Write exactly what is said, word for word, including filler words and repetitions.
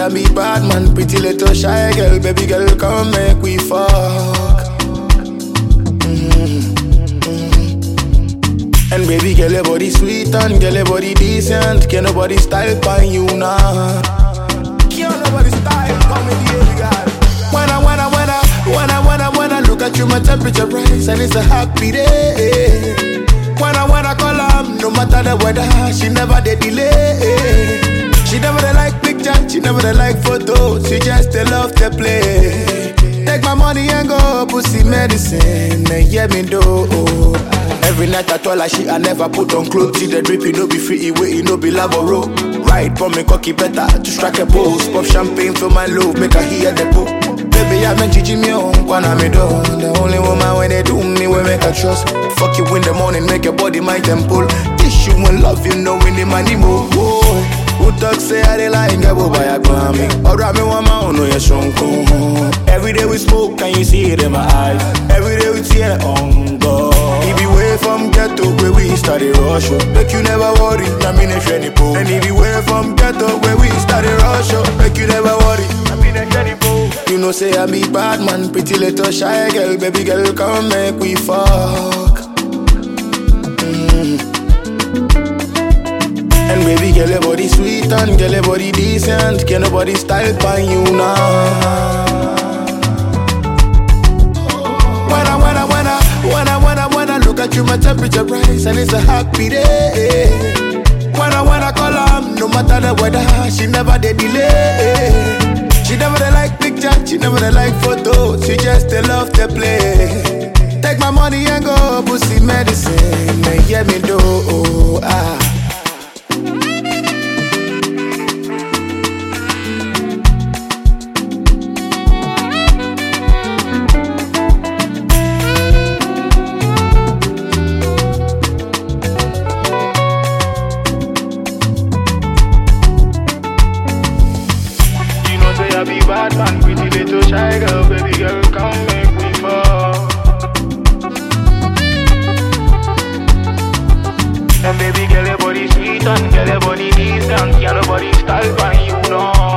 I be bad man, pretty little shy girl, baby girl, come make we fuck. Mm-hmm. Mm-hmm. And baby girl, your body sweet and girl, your body decent. Can't nobody style by you now. Can't nobody style come with you, girl. When I, when I, when I, when I, when I, when I look at you, my temperature rise and it's a happy day. When I, when I call her, no matter the weather, she never did delay. She never they like picture, she never they like photos, she just they love to play. Take my money and go, pussy medicine, and yeah me do. Every night I told her she I never put on clothes. See the drip, you know be free, way you know be laboro. Ride for me cocky better to strike a pose. Pop champagne for my love, make her hear the po. Baby I been Gigi me on, wanna me do. The only woman when they do me, we make her trust. Fuck you in the morning, make your body my temple. Tissue and love, you know when the money move. Who talk say I dey like get bo by a grammy. Or me one man no you shrunk. Every day we smoke, can you see it in my eyes? Every day we tear on God. If you way from ghetto where we started rush, make you never worry. I mean if any po. And if you way from ghetto where we started rush, make you never worry. I mean if any po. You know say I be bad man, pretty little shy girl, baby girl, come make we fuck. Mm. And baby girl, your body sweet and girl, your body decent. Can't nobody style by you now. When I, when I, when I, when I, when I, when I look at you, my temperature rise and it's a happy day. When I, when I call her, no matter the weather, she never did delay. She never they like picture, she never they like photos, she just they love to play. Take my money and go, pussy medicine, and yeah me do. Ah. I be bad man, pretty little shy girl, baby girl, come make me fall. And baby girl, your body sweet and girl, your body decent, can't nobody style by you, no.